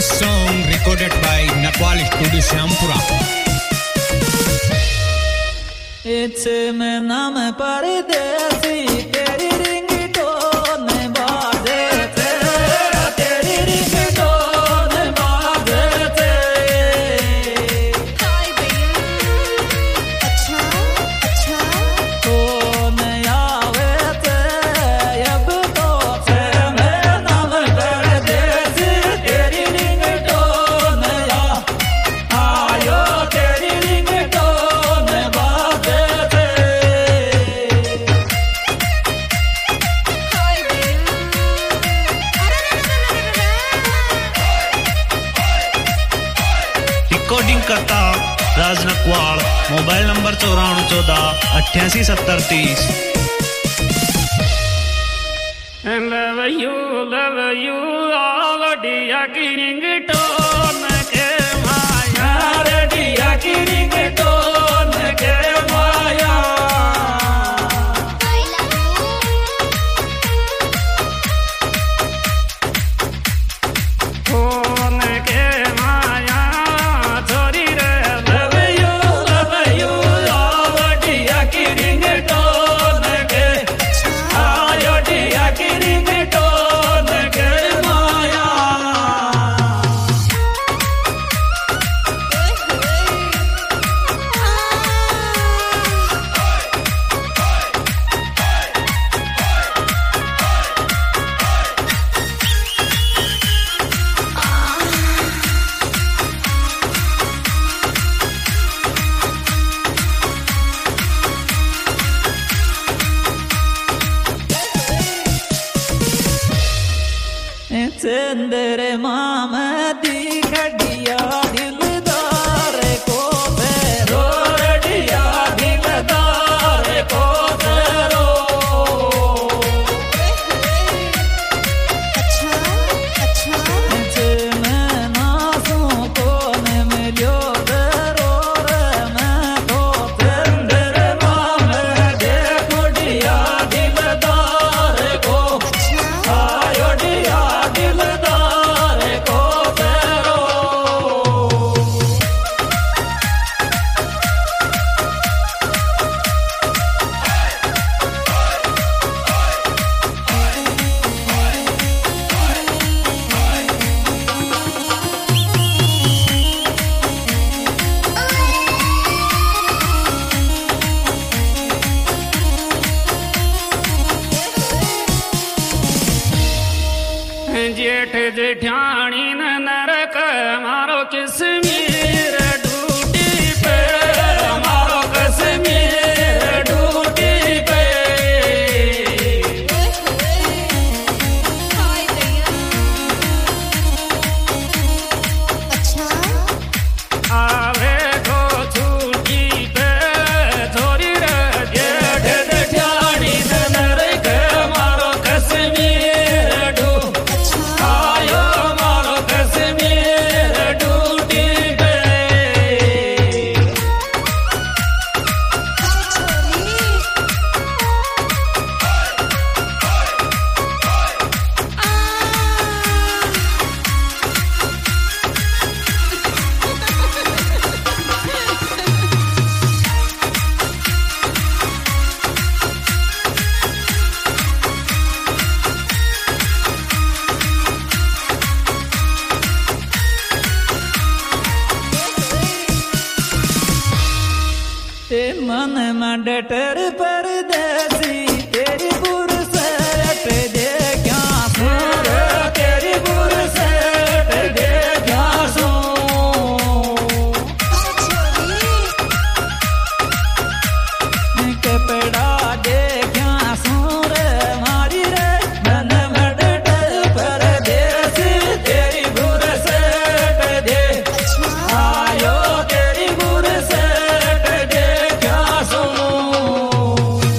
This song recorded by Nakwal Studio Syampura. It's me naam pardesi teri ringtone baje the teri ringtone baje the हाय भैया अच्छा अच्छा कौन आवे थे अब तो से me naam pardesi teri ringtone आयो तेरी ringtone बाजे थे हाय भैया रिकॉर्डिंग करता Raj Nakwal, mobile number 9414 88 love you आवडिया की रिंगटोन के माया रेडिया की ringtone के माया आई लव फोन के माया छोरी रे love you आवडिया की ringtone के आयो डिया की ringtone के माया चंदर मामा दी खडिया दिलदार को तेरो रडिया दिलदार को तेरो अच्छा अच्छा मैं नासों को ने मिलो तेरो रे मैं तो चंदर मामा दे खडिया दिलदार को आयो डिया दिलदार को तेरो जेठ जेठानी नरक मारो किसमीर ड्यूटी पे मारो कश्मीर ड्यूटी पे हाय भैया अच्छा आवे को छुट्टी पे छोरी रे जेठ जेठानी नरक मारो कश्मीर ड्यूटी आयो मारो कश्मीर ड्यूटी पे ते मन में डटर परदेसी तेरी बुरसट दे क्या सुर तेरी बुरसट दे क्या कपड़ा दे क्या सुर मारी रे मन में डटर परदेसी तेरी बुरसट दे आयो तेरी बुरसट दे क्या सुनो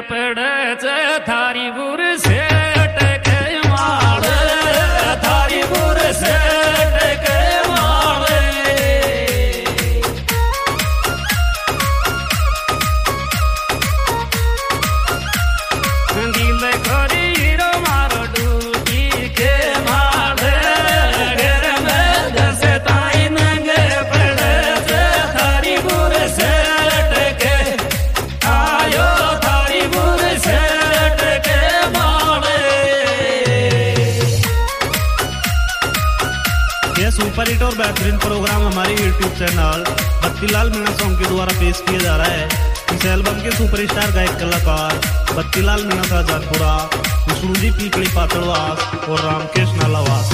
पड़े थारी बुर से टके मार थारी बुर से टके मार दिल करी हीरो मारो डूटी के मार घर में दस ताई नंगे पड़े थारी बुर से टके आयो थारी बुर से टके मारे। ये सुपर हिट और बेहतरीन प्रोग्राम हमारे YouTube channel Battilal Meena song के द्वारा पेश किया जा रहा है। इस एल्बम के सुपरस्टार गायक कलाकार बत्तीलाल मीणा शाहजहानपुरा, विष्णु जी पीपली पातड़वास और रामकेश नालावास।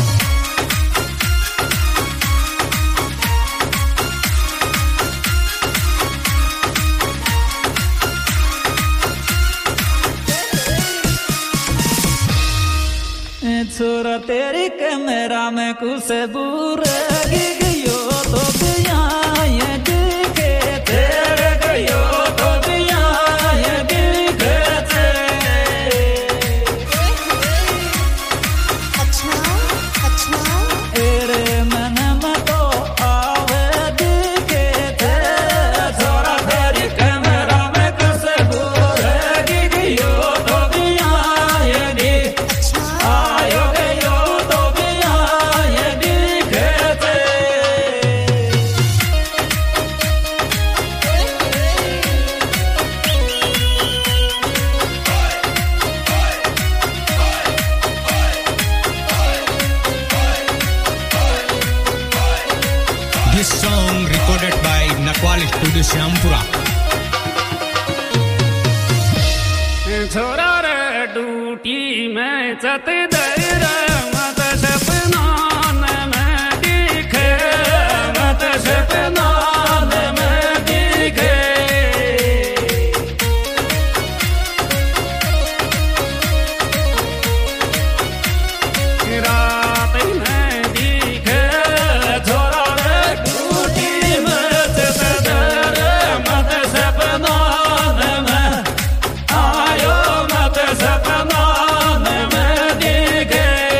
छोरा तेरी कैमरा में कुछ बुर गयो तो बिया ये दिखे तेरे गयो तो बिया ये दिखे अच्छा अच्छा तेरे मन में तो आवे दिखे छोरा तेरी कैमरा में कुछ बुर गयो तो बिया ये दिखे आयो गयो तो बिया ये दिखे This song recorded by Nakwal Studio Syampura. छोरा रे डूटी में चत दर मत सपना में दिखे मत सपना में दिखे रात में दिखे छोरा रे डूटी में चत दर मत सपना में आयो मत सपना में दिखे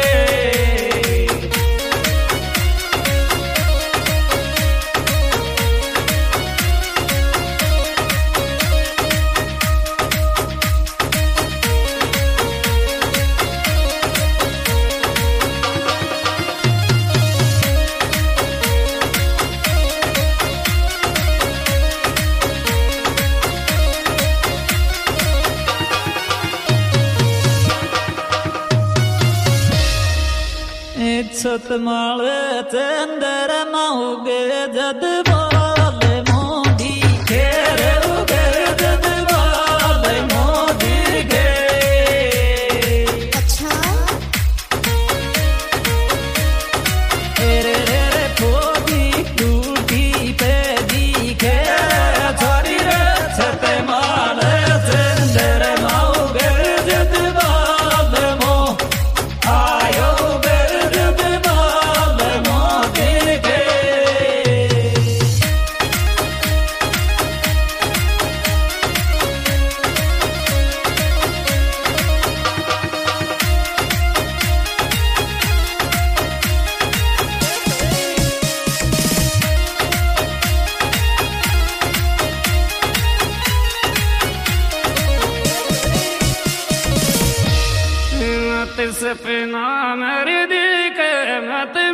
छत माले चंदर माउगे जद बाले मोदी खेर उगे जद बाले मोदी गे अच्छा रे रे फोदी टूटी पे दिखे छोरी रे छत माले चंदर माउगे जद बाले मो आयो मत सपना मेरे दिखे मत